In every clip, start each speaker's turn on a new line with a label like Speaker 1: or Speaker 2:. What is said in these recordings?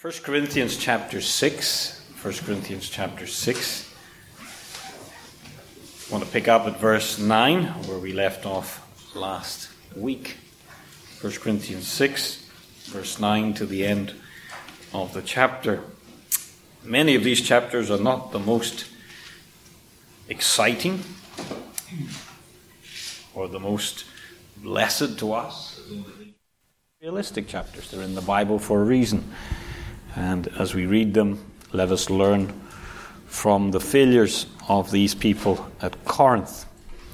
Speaker 1: 1 Corinthians chapter 6. 1 Corinthians chapter 6. I want to pick up at verse 9, where we left off last week. 1 Corinthians 6, verse 9 to the end of the chapter. Many of these chapters are not the most exciting or the most blessed to us. Realistic chapters. They're in the Bible for a reason. And as we read them, let us learn from the failures of these people at Corinth.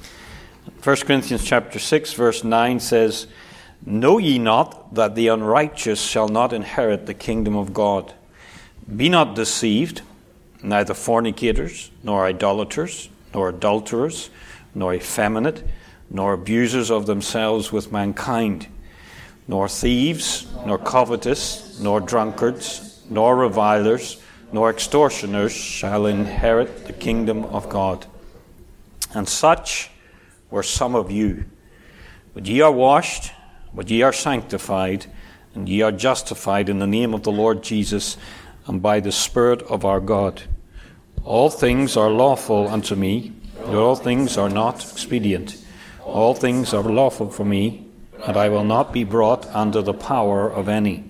Speaker 1: 1 Corinthians chapter 6, verse 9 says, "Know ye not that the unrighteous shall not inherit the kingdom of God? Be not deceived, neither fornicators, nor idolaters, nor adulterers, nor effeminate, nor abusers of themselves with mankind, nor thieves, nor covetous, nor drunkards, nor revilers, nor extortioners shall inherit the kingdom of God. And such were some of you. But ye are washed, but ye are sanctified, and ye are justified in the name of the Lord Jesus, and by the Spirit of our God. All things are lawful unto me, but all things are not expedient. All things are lawful for me, and I will not be brought under the power of any.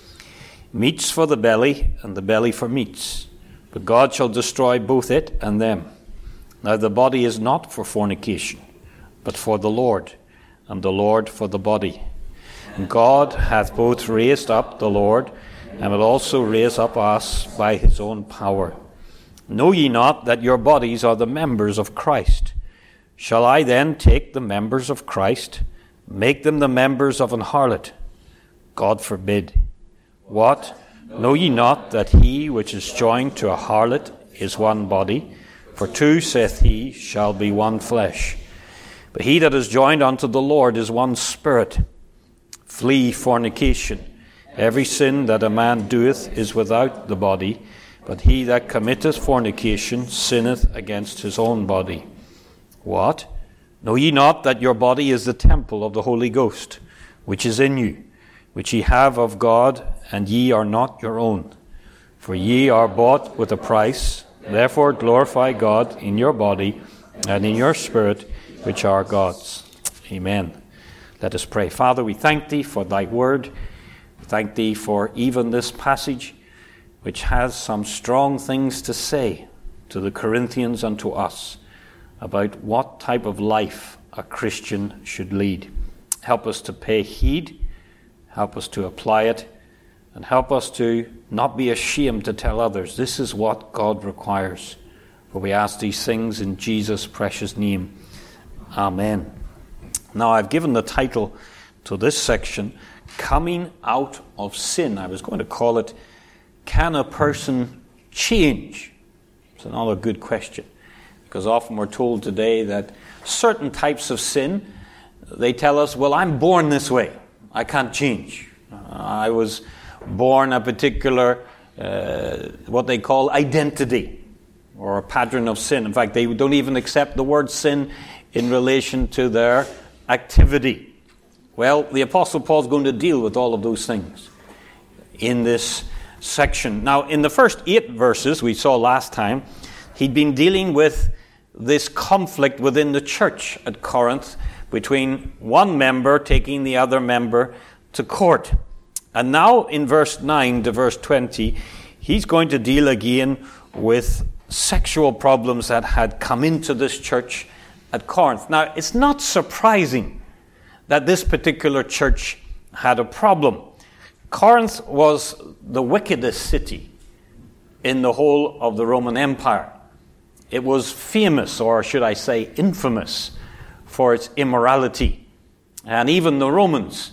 Speaker 1: Meats for the belly, and the belly for meats. But God shall destroy both it and them. Now the body is not for fornication, but for the Lord, and the Lord for the body. And God hath both raised up the Lord, and will also raise up us by his own power. Know ye not that your bodies are the members of Christ? Shall I then take the members of Christ, make them the members of an harlot? God forbid. What? Know ye not that he which is joined to a harlot is one body? For two, saith he, shall be one flesh. But he that is joined unto the Lord is one spirit. Flee fornication. Every sin that a man doeth is without the body, but he that committeth fornication sinneth against his own body. What? Know ye not that your body is the temple of the Holy Ghost, which is in you, which ye have of God, and ye are not your own? For ye are bought with a price. Therefore glorify God in your body and in your spirit, which are God's." Amen. Let us pray. Father, we thank thee for thy word. We thank thee for even this passage, which has some strong things to say to the Corinthians and to us about what type of life a Christian should lead. Help us to pay heed. Help us to apply it, and help us to not be ashamed to tell others this is what God requires. For we ask these things in Jesus' precious name. Amen. Now, I've given the title to this section, Coming Out of Sin. I was going to call it, Can a Person Change? It's another good question, because often we're told today that certain types of sin, they tell us, well, I'm born this way. I can't change. I was born a particular, what they call identity, or a pattern of sin. In fact, they don't even accept the word sin in relation to their activity. Well, the Apostle Paul's going to deal with all of those things in this section. Now, in the first 8 verses we saw last time, he'd been dealing with this conflict within the church at Corinth, between one member taking the other member to court. And now in verse 9 to verse 20, he's going to deal again with sexual problems that had come into this church at Corinth. Now, it's not surprising that this particular church had a problem. Corinth was the wickedest city in the whole of the Roman Empire. It was famous, or should I say infamous, for its immorality. And even the Romans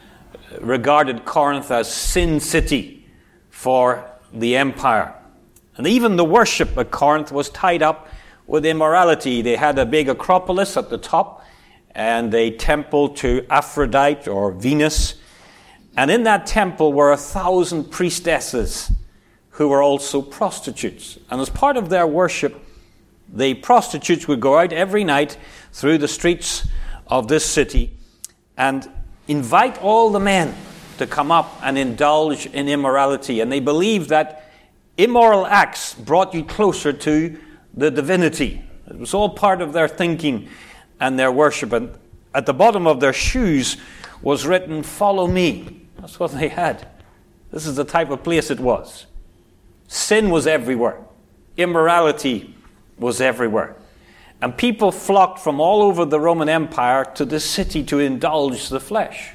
Speaker 1: regarded Corinth as sin city for the empire. And even the worship at Corinth was tied up with immorality. They had a big Acropolis at the top, and a temple to Aphrodite or Venus. And in that temple were 1,000 priestesses who were also prostitutes. And as part of their worship, the prostitutes would go out every night through the streets of this city and invite all the men to come up and indulge in immorality. And they believed that immoral acts brought you closer to the divinity. It was all part of their thinking and their worship. And at the bottom of their shoes was written, "Follow me." That's what they had. This is the type of place it was. Sin was everywhere. Immorality was everywhere. And people flocked from all over the Roman Empire to this city to indulge the flesh.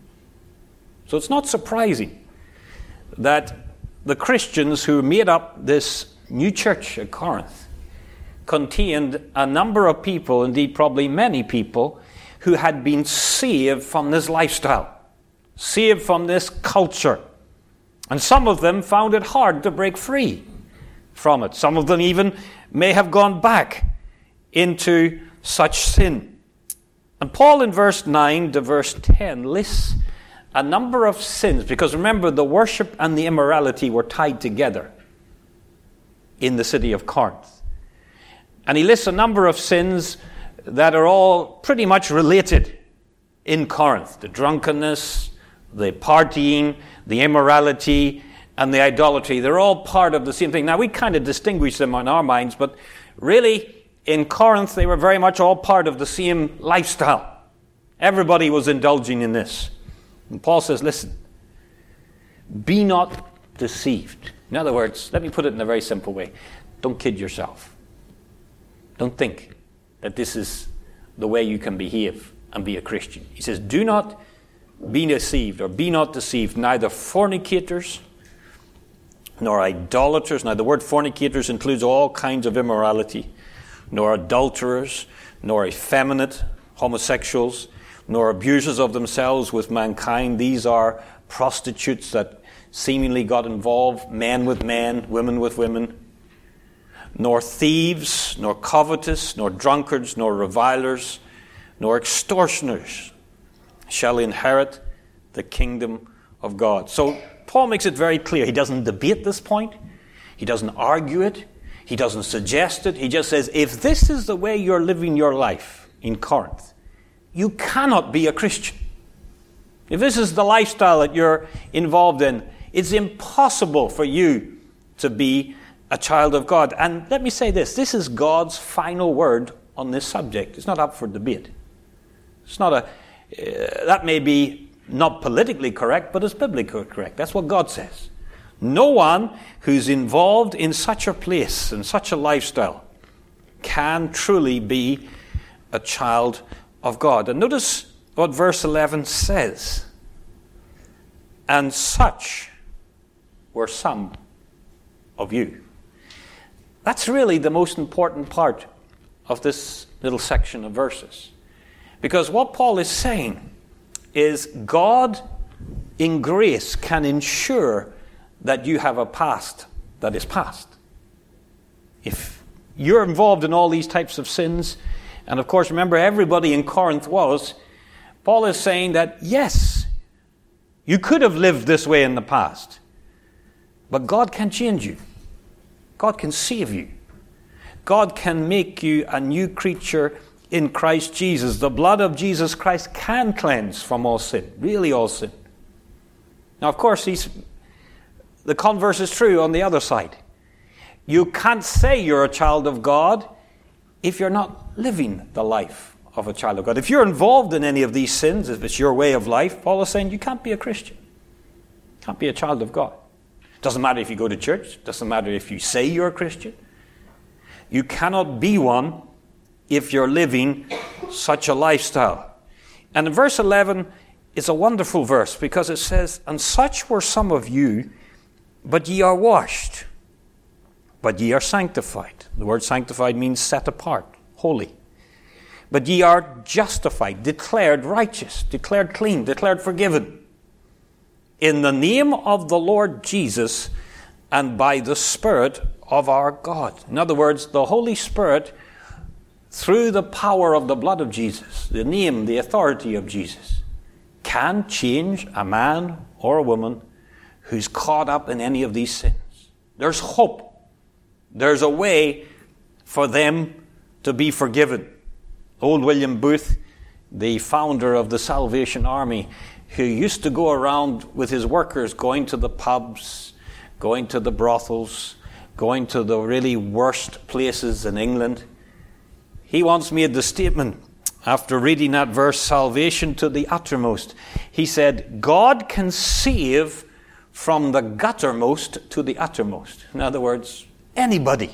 Speaker 1: So it's not surprising that the Christians who made up this new church at Corinth contained a number of people, indeed probably many people, who had been saved from this lifestyle, saved from this culture. And some of them found it hard to break free from it. Some of them even may have gone back into such sin. And Paul in verse 9 to verse 10 lists a number of sins, because remember, the worship and the immorality were tied together in the city of Corinth. And he lists a number of sins that are all pretty much related in Corinth. The drunkenness, the partying, the immorality, and the idolatry. They're all part of the same thing. Now, we kind of distinguish them in our minds, but really, in Corinth, they were very much all part of the same lifestyle. Everybody was indulging in this. And Paul says, listen, be not deceived. In other words, let me put it in a very simple way. Don't kid yourself. Don't think that this is the way you can behave and be a Christian. He says, do not be deceived, or be not deceived, neither fornicators, nor idolaters. Now, the word fornicators includes all kinds of immorality, nor adulterers, nor effeminate, homosexuals, nor abusers of themselves with mankind. These are prostitutes that seemingly got involved, men with men, women with women. Nor thieves, nor covetous, nor drunkards, nor revilers, nor extortioners shall inherit the kingdom of God. So Paul makes it very clear. He doesn't debate this point. He doesn't argue it. He doesn't suggest it. He just says, if this is the way you're living your life in Corinth, you cannot be a Christian. If this is the lifestyle that you're involved in, it's impossible for you to be a child of God. And let me say this is God's final word on this subject. It's not up for debate. It's not that may be not politically correct, but it's biblically correct. That's what God says. No one who's involved in such a place, in such a lifestyle, can truly be a child of God. And notice what verse 11 says. And such were some of you. That's really the most important part of this little section of verses. Because what Paul is saying is God in grace can ensure that you have a past that is past. If you're involved in all these types of sins, and of course remember everybody in Corinth was, Paul is saying that yes, you could have lived this way in the past, but God can change you. God can save you. God can make you a new creature in Christ Jesus. The blood of Jesus Christ can cleanse from all sin, really all sin. Now, of course, the converse is true on the other side. You can't say you're a child of God if you're not living the life of a child of God. If you're involved in any of these sins, if it's your way of life, Paul is saying you can't be a Christian. You can't be a child of God. Doesn't matter if you go to church. Doesn't matter if you say you're a Christian. You cannot be one if you're living such a lifestyle. And in verse 11 is a wonderful verse because it says, and such were some of you, but ye are washed, but ye are sanctified. The word sanctified means set apart, holy. But ye are justified, declared righteous, declared clean, declared forgiven. In the name of the Lord Jesus and by the Spirit of our God. In other words, the Holy Spirit, through the power of the blood of Jesus, the name, the authority of Jesus, can change a man or a woman who's caught up in any of these sins. There's hope. There's a way for them to be forgiven. Old William Booth the founder of the Salvation Army, who used to go around with his workers going to the pubs, going to the brothels, going to the really worst places in England. He once made the statement, after reading that verse, salvation to the uttermost. He said, God can save from the guttermost to the uttermost. In other words, anybody.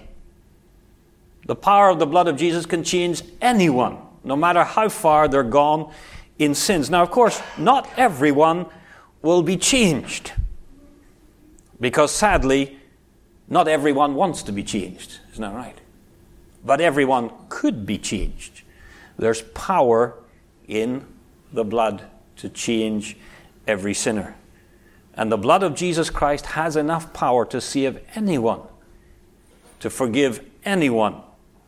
Speaker 1: The power of the blood of Jesus can change anyone, no matter how far they're gone in sins. Now, of course, not everyone will be changed, because sadly, not everyone wants to be changed. Isn't that right? But everyone could be changed. There's power in the blood to change every sinner. And the blood of Jesus Christ has enough power to save anyone, to forgive anyone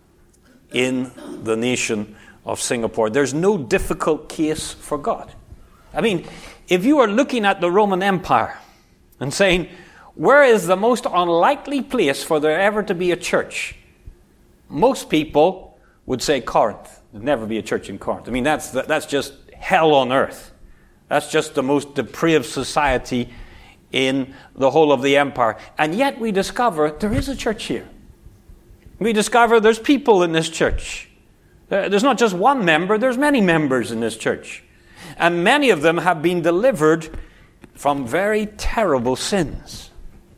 Speaker 1: in the nation of Singapore. There's no difficult case for God. I mean, if you are looking at the Roman Empire and saying, where is the most unlikely place for there ever to be a church? Most people would say Corinth. There'd never be a church in Corinth. I mean, that's just hell on earth. That's just the most depraved society in the whole of the empire. And yet we discover there is a church here. We discover there's people in this church. There's not just one member, there's many members in this church. And many of them have been delivered from very terrible sins.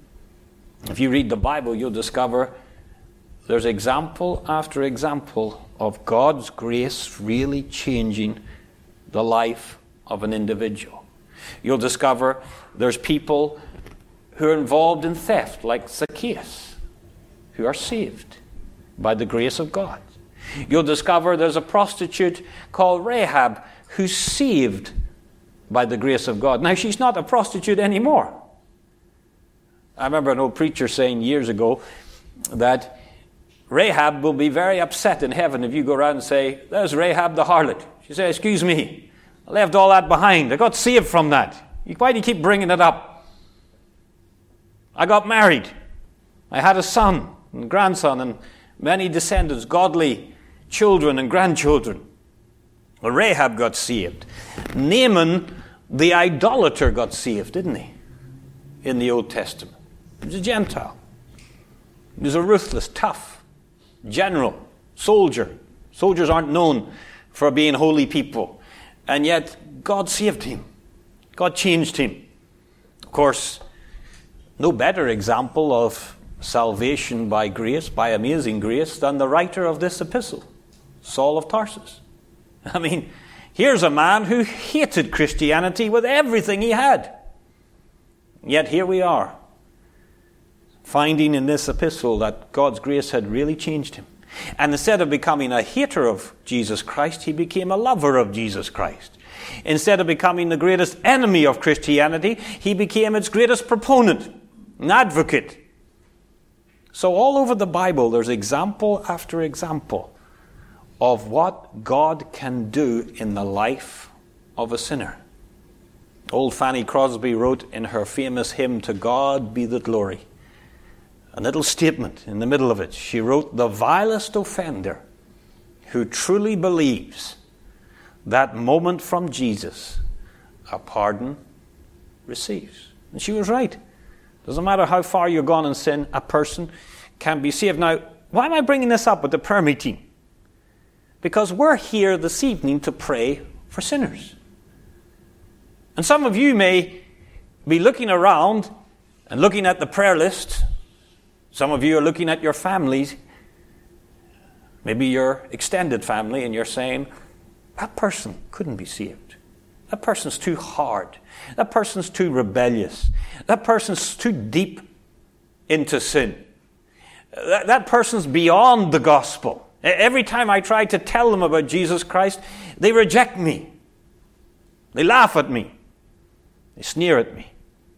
Speaker 1: If you read the Bible, you'll discover there's example after example of God's grace really changing the life of an individual. You'll discover there's people who are involved in theft, like Zacchaeus, who are saved by the grace of God. You'll discover there's a prostitute called Rahab who's saved by the grace of God. Now, she's not a prostitute anymore. I remember an old preacher saying years ago that Rahab will be very upset in heaven if you go around and say, there's Rahab the harlot. She said, excuse me, I left all that behind. I got saved from that. Why do you keep bringing it up? I got married. I had a son and grandson and many descendants, godly children and grandchildren. Well, Rahab got saved. Naaman, the idolater, got saved, didn't he? In the Old Testament. He was a Gentile. He was a ruthless, tough general, soldier. Soldiers aren't known for being holy people. And yet, God saved him. God changed him. Of course, no better example of salvation by grace, by amazing grace, than the writer of this epistle, Saul of Tarsus. I mean, here's a man who hated Christianity with everything he had. Yet here we are, finding in this epistle that God's grace had really changed him. And instead of becoming a hater of Jesus Christ, he became a lover of Jesus Christ. Instead of becoming the greatest enemy of Christianity, he became its greatest proponent, an advocate. So all over the Bible, there's example after example of what God can do in the life of a sinner. Old Fanny Crosby wrote in her famous hymn, "To God Be the Glory," a little statement in the middle of it. She wrote, "The vilest offender who truly believes that moment from Jesus, a pardon receives." And she was right. Doesn't matter how far you're gone in sin, a person can be saved. Now, why am I bringing this up with the prayer meeting? Because we're here this evening to pray for sinners. And some of you may be looking around and looking at the prayer list. Some of you are looking at your families, maybe your extended family, and you're saying, that person couldn't be saved. That person's too hard. That person's too rebellious. That person's too deep into sin. That person's beyond the gospel. Every time I try to tell them about Jesus Christ, they reject me. They laugh at me. They sneer at me.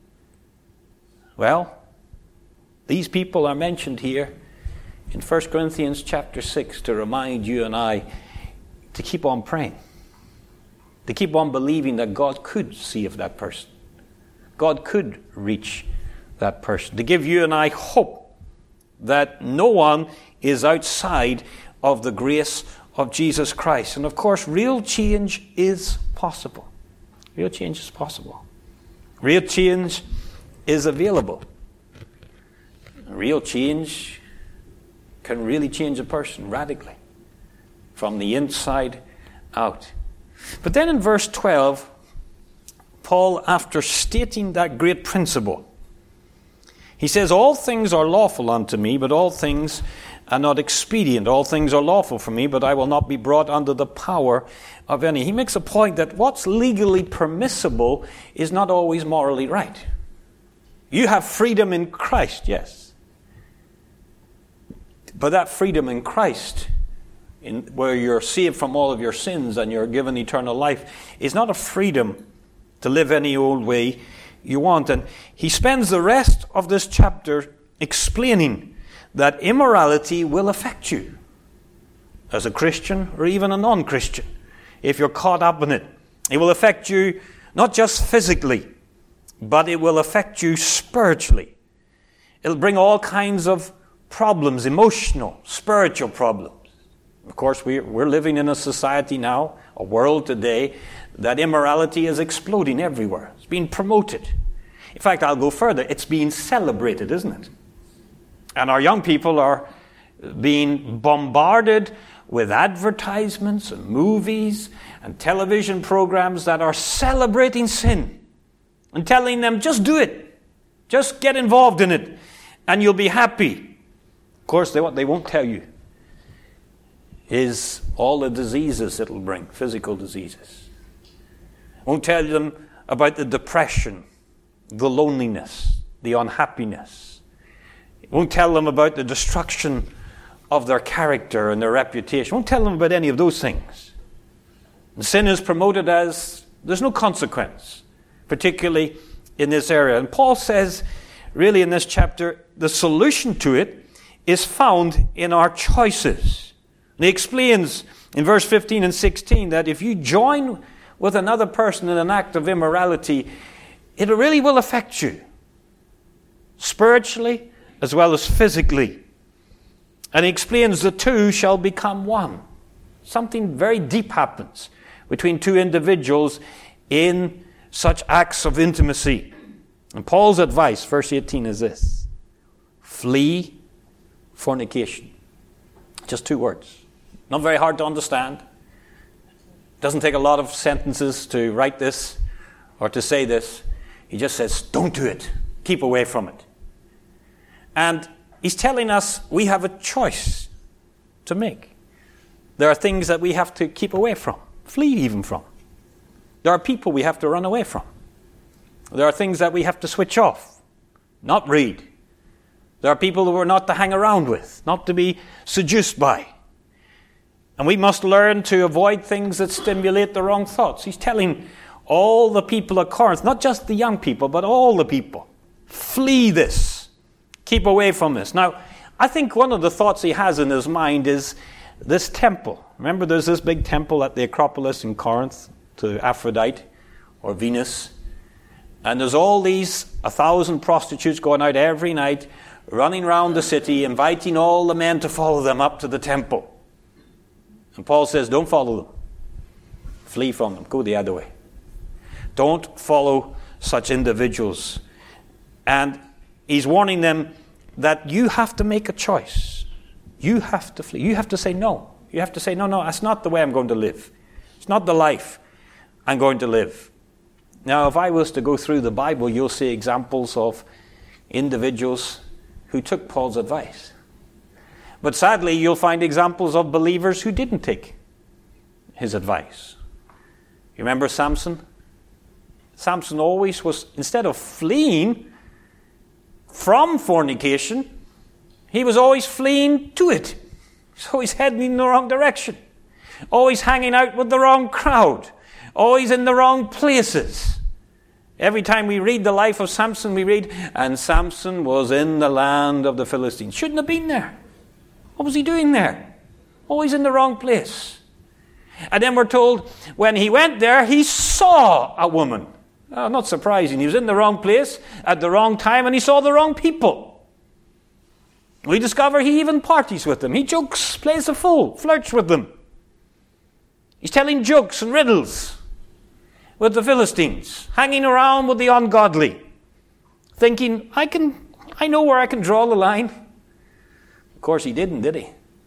Speaker 1: Well, these people are mentioned here in 1 Corinthians chapter 6 to remind you and I to keep on praying. To keep on believing that God could save that person. God could reach that person. To give you and I hope that no one is outside of the grace of Jesus Christ. And of course, real change is possible. Real change is possible. Real change is available. Real change can really change a person radically from the inside out. But then in verse 12, Paul, after stating that great principle, he says, all things are lawful unto me, but all things are not expedient. All things are lawful for me, but I will not be brought under the power of any. He makes a point that what's legally permissible is not always morally right. You have freedom in Christ, yes. But that freedom in Christ, where you're saved from all of your sins and you're given eternal life, is not a freedom to live any old way you want. And he spends the rest of this chapter explaining that immorality will affect you as a Christian or even a non-Christian if you're caught up in it. It will affect you not just physically, but it will affect you spiritually. It'll bring all kinds of problems, emotional, spiritual problems. Of course, we're living in a society now, a world today, that immorality is exploding everywhere. It's being promoted. In fact, I'll go further. It's being celebrated, isn't it? And our young people are being bombarded with advertisements and movies and television programs that are celebrating sin and telling them, just do it. Just get involved in it and you'll be happy. Of course, what they won't tell you is all the diseases it'll bring, physical diseases. Won't tell them about the depression, the loneliness, the unhappiness. Won't tell them about the destruction of their character and their reputation. Won't tell them about any of those things. And sin is promoted as there's no consequence, particularly in this area. And Paul says, really in this chapter, the solution to it is found in our choices. And he explains in verse 15 and 16 that if you join with another person in an act of immorality, it really will affect you, spiritually as well as physically. And he explains the two shall become one. Something very deep happens between two individuals in such acts of intimacy. And Paul's advice, verse 18, is this: flee fornication. Just 2 words. Not very hard to understand. Doesn't take a lot of sentences to write this or to say this. He just says, don't do it. Keep away from it. And he's telling us we have a choice to make. There are things that we have to keep away from, flee even from. There are people we have to run away from. There are things that we have to switch off, not read. There are people who we're not to hang around with, not to be seduced by. And we must learn to avoid things that stimulate the wrong thoughts. He's telling all the people at Corinth, not just the young people, but all the people, flee this. Keep away from this. Now, I think one of the thoughts he has in his mind is this temple. Remember, there's this big temple at the Acropolis in Corinth to Aphrodite or Venus. And there's all these 1,000 prostitutes going out every night, running around the city, inviting all the men to follow them up to the temple. And Paul says, don't follow them. Flee from them. Go the other way. Don't follow such individuals. And he's warning them that you have to make a choice. You have to flee. You have to say no. You have to say, no, that's not the way I'm going to live. It's not the life I'm going to live. Now, if I was to go through the Bible, you'll see examples of individuals who took Paul's advice. But sadly, you'll find examples of believers who didn't take his advice. You remember Samson? Samson always was, instead of fleeing from fornication, he was always fleeing to it. He's always heading in the wrong direction. Always hanging out with the wrong crowd. Always in the wrong places. Every time we read the life of Samson, we read, and Samson was in the land of the Philistines. Shouldn't have been there. What was he doing there? Always in the wrong place. And then we're told, when he went there, he saw a woman. Oh, not surprising. He was in the wrong place at the wrong time, and he saw the wrong people. We discover he even parties with them. He jokes, plays the fool, flirts with them. He's telling jokes and riddles with the Philistines, hanging around with the ungodly, thinking, I know where I can draw the line. Of course, he didn't, did he?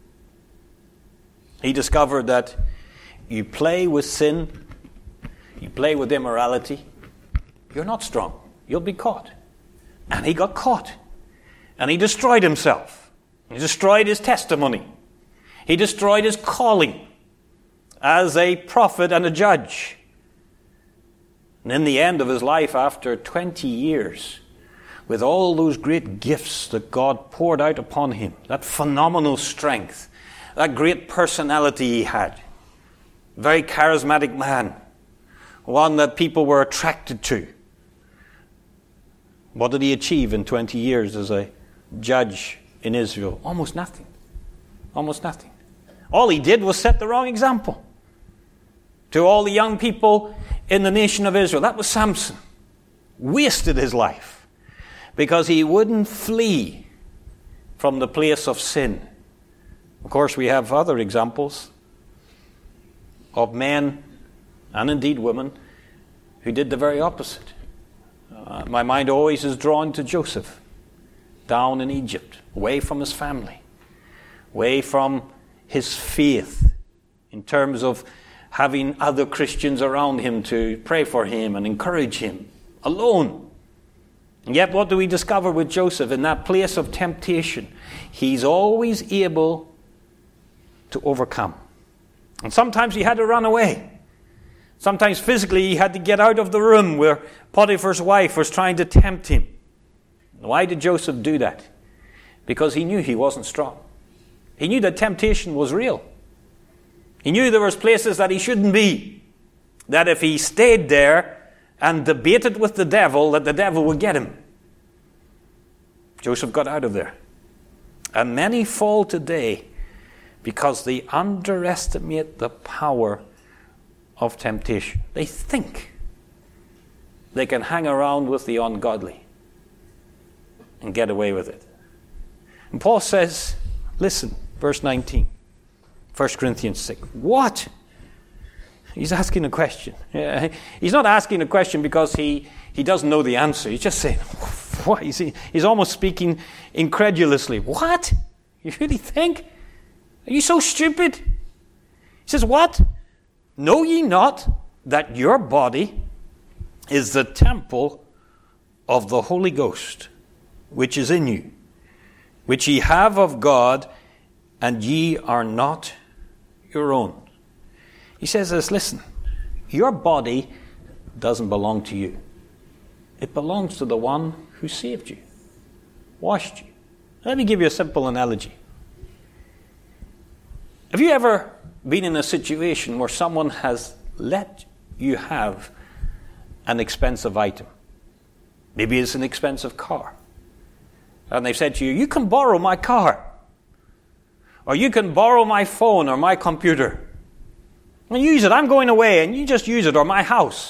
Speaker 1: He discovered that you play with sin, you play with immorality, you're not strong. You'll be caught. And he got caught. And he destroyed himself. He destroyed his testimony. He destroyed his calling as a prophet and a judge. And in the end of his life, after 20 years, with all those great gifts that God poured out upon him, that phenomenal strength, that great personality he had, very charismatic man, one that people were attracted to. What did he achieve in 20 years as a judge in Israel? Almost nothing. Almost nothing. All he did was set the wrong example to all the young people in the nation of Israel. That was Samson. Wasted his life because he wouldn't flee from the place of sin. Of course, we have other examples of men and indeed women who did the very opposite. My mind always is drawn to Joseph, down in Egypt, away from his family, away from his faith, in terms of having other Christians around him to pray for him and encourage him, alone. And yet what do we discover with Joseph in that place of temptation? He's always able to overcome. And sometimes he had to run away. Sometimes physically he had to get out of the room where Potiphar's wife was trying to tempt him. Why did Joseph do that? Because he knew he wasn't strong. He knew that temptation was real. He knew there was places that he shouldn't be. That if he stayed there and debated with the devil, that the devil would get him. Joseph got out of there. And many fall today because they underestimate the power of temptation. They think they can hang around with the ungodly and get away with it. And Paul says, listen, verse 19, 1 Corinthians 6. What? He's asking a question. He's not asking a question because he doesn't know the answer. He's just saying, what? He's almost speaking incredulously. What? You really think? Are you so stupid? He says, what? Know ye not that your body is the temple of the Holy Ghost, which is in you, which ye have of God, and ye are not your own? He says this, listen, your body doesn't belong to you. It belongs to the one who saved you, washed you. Let me give you a simple analogy. Have you ever been in a situation where someone has let you have an expensive item? Maybe it's an expensive car. And they've said to you, you can borrow my car. Or you can borrow my phone or my computer. And use it. I'm going away and you just use it. Or my house.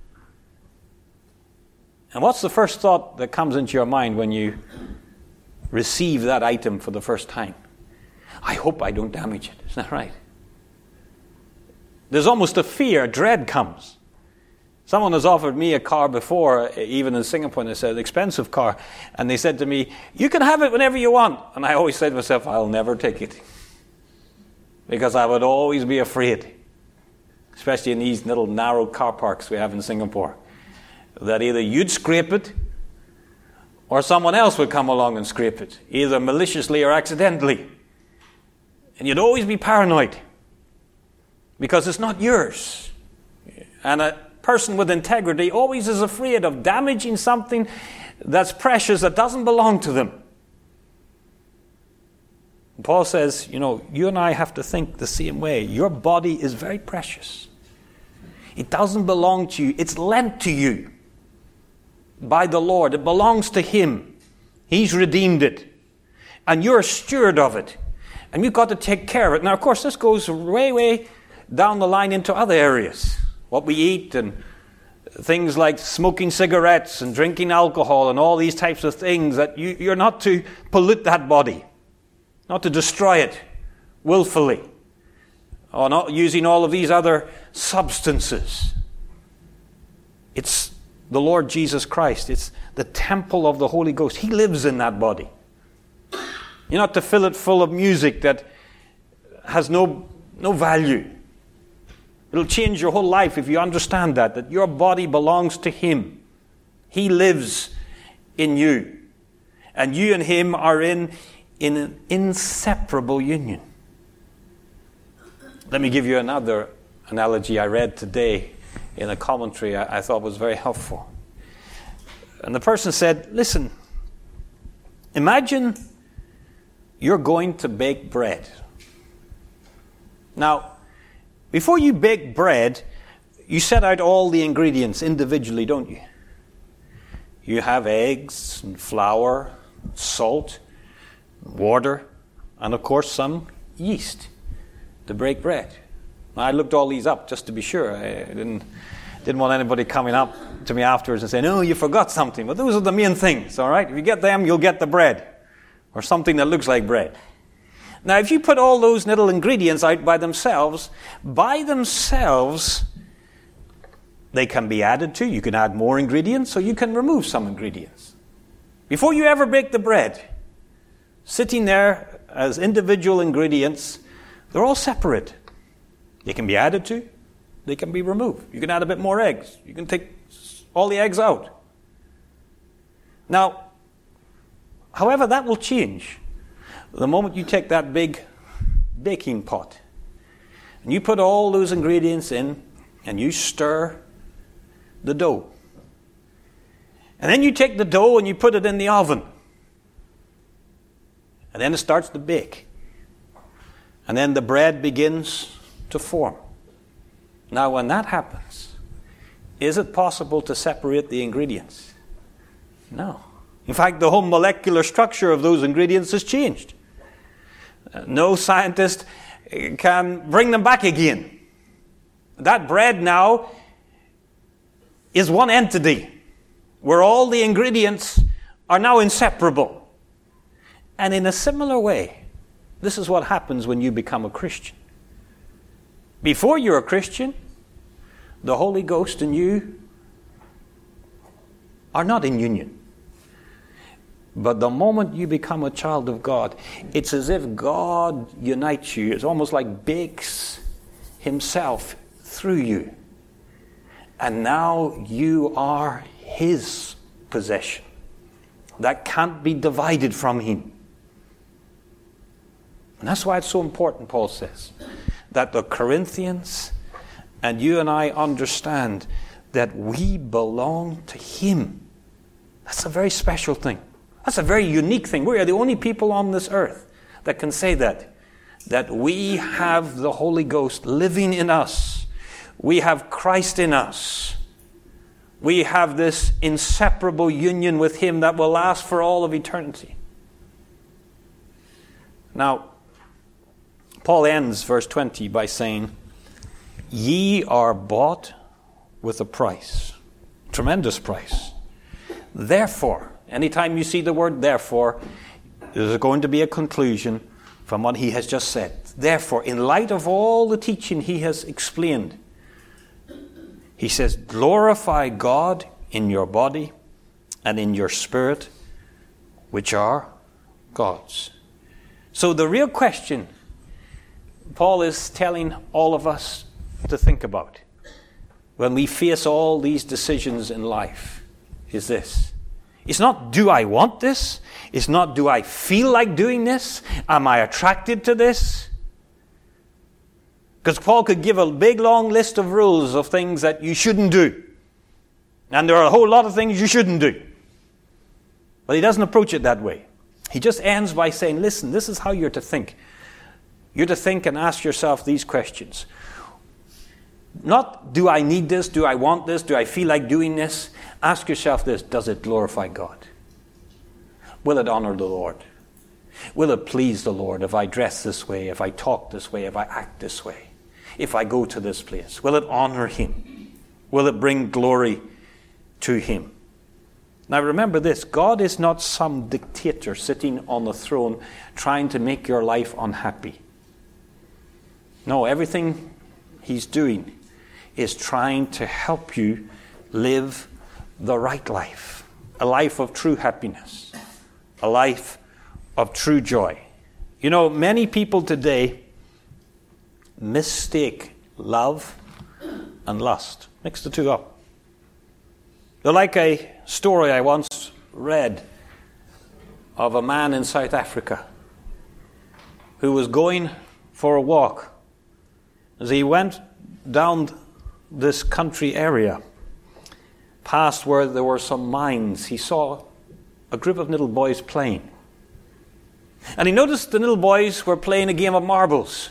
Speaker 1: And what's the first thought that comes into your mind when you receive that item for the first time? I hope I don't damage it. Isn't that right? There's almost a fear, a dread comes. Someone has offered me a car before, even in Singapore, and they said, expensive car. And they said to me, you can have it whenever you want. And I always said to myself, I'll never take it. Because I would always be afraid, especially in these little narrow car parks we have in Singapore, that either you'd scrape it, or someone else would come along and scrape it, either maliciously or accidentally. And you'd always be paranoid. Because it's not yours. And a person with integrity always is afraid of damaging something that's precious, that doesn't belong to them. And Paul says, you and I have to think the same way. Your body is very precious. It doesn't belong to you. It's lent to you by the Lord. It belongs to Him. He's redeemed it. And you're a steward of it. And you've got to take care of it. Now, of course, this goes way down the line into other areas. What we eat and things like smoking cigarettes and drinking alcohol and all these types of things, that you're not to pollute that body, not to destroy it willfully, or not using all of these other substances. It's the Lord Jesus Christ. It's the temple of the Holy Ghost. He lives in that body. You're not to fill it full of music that has no value. It'll change your whole life if you understand that your body belongs to Him. He lives in you. And you and Him are in an inseparable union. Let me give you another analogy I read today in a commentary I thought was very helpful. And the person said, listen, imagine you're going to bake bread. Now, before you bake bread, you set out all the ingredients individually, don't you? You have eggs and flour, salt, water, and of course some yeast to break bread. Now, I looked all these up just to be sure. I didn't want anybody coming up to me afterwards and saying, "No, you forgot something." But those are the main things, all right? If you get them, you'll get the bread, or something that looks like bread. Now, if you put all those little ingredients out by themselves, they can be added to. You can add more ingredients, or you can remove some ingredients. Before you ever bake the bread, sitting there as individual ingredients, they're all separate. They can be added to, they can be removed. You can add a bit more eggs. You can take all the eggs out. Now, however, that will change the moment you take that big baking pot and you put all those ingredients in and you stir the dough. And then you take the dough and you put it in the oven. And then it starts to bake. And then the bread begins to form. Now, when that happens, is it possible to separate the ingredients? No. In fact, the whole molecular structure of those ingredients has changed. No scientist can bring them back again. That bread now is one entity, where all the ingredients are now inseparable. And in a similar way, this is what happens when you become a Christian. Before you're a Christian, the Holy Ghost and you are not in union. But the moment you become a child of God, it's as if God unites you. It's almost like bakes Himself through you. And now you are His possession. That can't be divided from Him. And that's why it's so important, Paul says, that the Corinthians and you and I understand that we belong to Him. That's a very special thing. That's a very unique thing. We are the only people on this earth that can say that we have the Holy Ghost living in us. We have Christ in us. We have this inseparable union with Him that will last for all of eternity. Now, Paul ends verse 20 by saying, "Ye are bought with a price." Tremendous price. Therefore, anytime you see the word therefore, there's going to be a conclusion from what he has just said. Therefore, in light of all the teaching he has explained, he says, glorify God in your body and in your spirit, which are God's. So the real question Paul is telling all of us to think about when we face all these decisions in life is this. It's not, do I want this? It's not, do I feel like doing this? Am I attracted to this? Because Paul could give a big long list of rules of things that you shouldn't do. And there are a whole lot of things you shouldn't do. But he doesn't approach it that way. He just ends by saying, listen, this is how you're to think. You're to think and ask yourself these questions. Not, do I need this? Do I want this? Do I feel like doing this? Ask yourself this, does it glorify God? Will it honor the Lord? Will it please the Lord if I dress this way, if I talk this way, if I act this way, if I go to this place? Will it honor Him? Will it bring glory to Him? Now remember this, God is not some dictator sitting on the throne trying to make your life unhappy. No, everything he's doing is trying to help you live the right life. A life of true happiness. A life of true joy. You know, many people today mistake love and lust. Mix the two up. They're like a story I once read of a man in South Africa who was going for a walk. As he went down this country area, past where there were some mines, he saw a group of little boys playing. And he noticed the little boys were playing a game of marbles.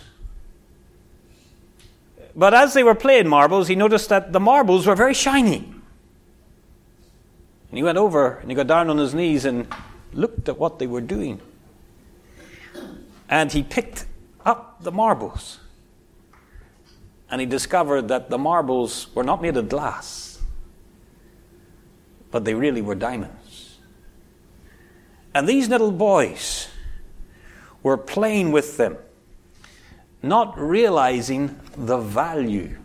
Speaker 1: But as they were playing marbles, he noticed that the marbles were very shiny. And he went over and he got down on his knees and looked at what they were doing. And he picked up the marbles. And he discovered that the marbles were not made of glass, but they really were diamonds. And these little boys were playing with them, not realizing the value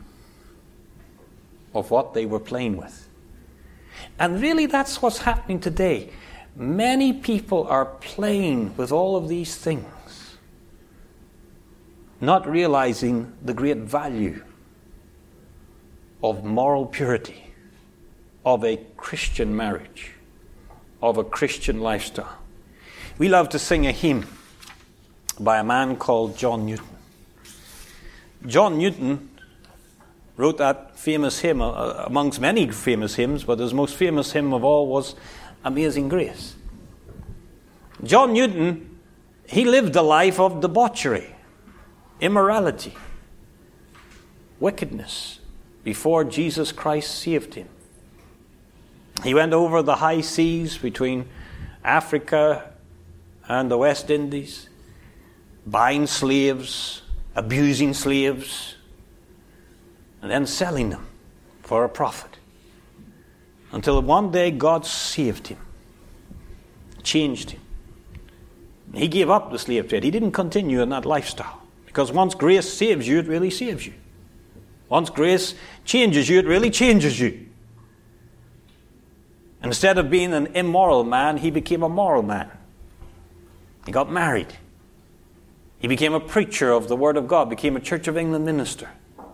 Speaker 1: of what they were playing with. And really that's what's happening today. Many people are playing with all of these things, not realizing the great value of moral purity, of a Christian marriage, of a Christian lifestyle. We love to sing a hymn by a man called John Newton. John Newton wrote that famous hymn, amongst many famous hymns, but his most famous hymn of all was Amazing Grace. John Newton, he lived a life of debauchery, immorality, wickedness before Jesus Christ saved him. He went over the high seas between Africa and the West Indies, buying slaves, abusing slaves, and then selling them for a profit. Until one day God saved him, changed him. He gave up the slave trade. He didn't continue in that lifestyle. Because once grace saves you, it really saves you. Once grace changes you, it really changes you. Instead of being an immoral man, he became a moral man. He got married. He became a preacher of the Word of God, became a Church of England minister.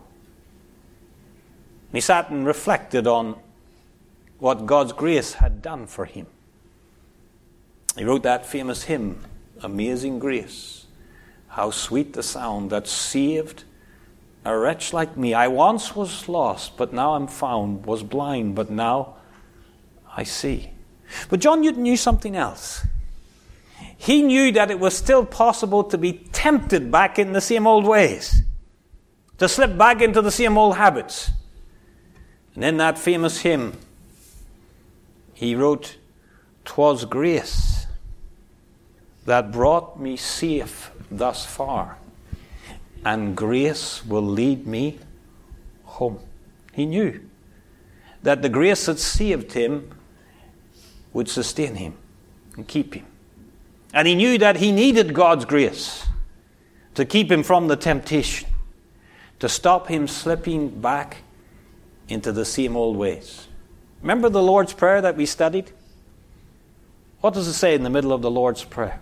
Speaker 1: He sat and reflected on what God's grace had done for him. He wrote that famous hymn, Amazing Grace. How sweet the sound that saved a wretch like me. I once was lost, but now I'm found, was blind, but now I see. But John Newton knew something else. He knew that it was still possible to be tempted back in the same old ways, to slip back into the same old habits. And in that famous hymn, he wrote, "'Twas grace that brought me safe thus far, and grace will lead me home." He knew that the grace that saved him would sustain him and keep him. And he knew that he needed God's grace to keep him from the temptation, to stop him slipping back into the same old ways. Remember the Lord's Prayer that we studied? What does it say in the middle of the Lord's Prayer?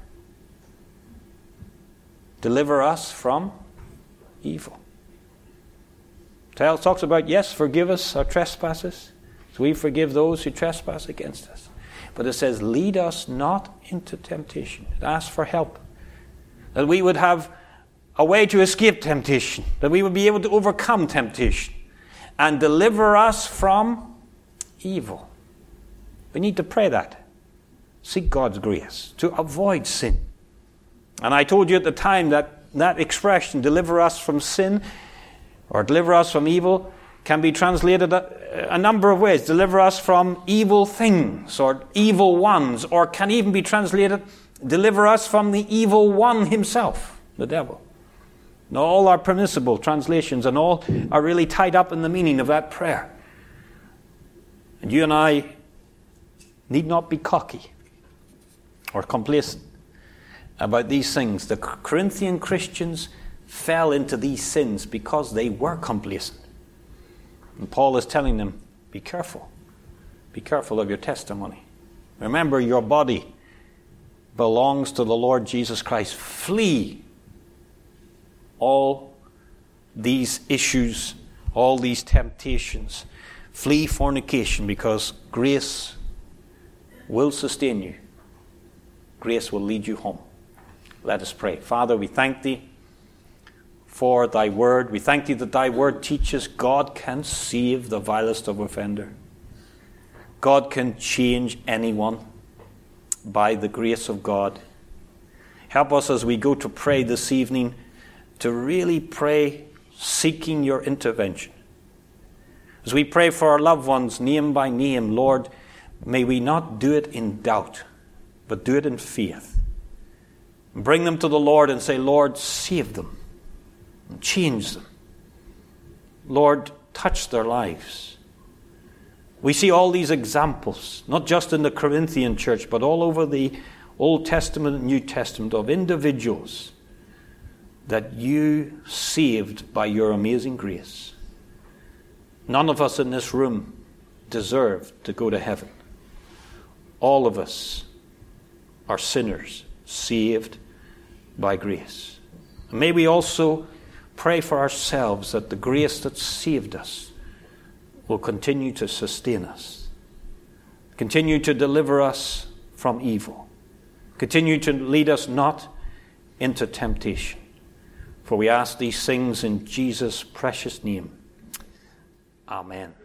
Speaker 1: Deliver us from evil. It talks about, yes, forgive us our trespasses, so we forgive those who trespass against us. But it says, lead us not into temptation. It asks for help. That we would have a way to escape temptation. That we would be able to overcome temptation. And deliver us from evil. We need to pray that. Seek God's grace to avoid sin. And I told you at the time that that expression, deliver us from sin, or deliver us from evil, can be translated a number of ways. Deliver us from evil things, or evil ones, or can even be translated, deliver us from the evil one himself, the devil. Now, all are permissible translations, and all are really tied up in the meaning of that prayer. And you and I need not be cocky or complacent about these things. The Corinthian Christians fell into these sins because they were complacent. And Paul is telling them, be careful. Be careful of your testimony. Remember, your body belongs to the Lord Jesus Christ. Flee all these issues, all these temptations. Flee fornication, because grace will sustain you. Grace will lead you home. Let us pray. Father, we thank thee for thy word. We thank thee that thy word teaches God can save the vilest of offender. God can change anyone by the grace of God. Help us as we go to pray this evening to really pray seeking your intervention. As we pray for our loved ones name by name, Lord, may we not do it in doubt, but do it in faith. Bring them to the Lord and say, Lord, save them and change them. Lord, touch their lives. We see all these examples, not just in the Corinthian church, but all over the Old Testament and New Testament, of individuals that you saved by your amazing grace. None of us in this room deserve to go to heaven. All of us are sinners, saved by grace. And may we also pray for ourselves that the grace that saved us will continue to sustain us, continue to deliver us from evil, continue to lead us not into temptation. For we ask these things in Jesus' precious name. Amen.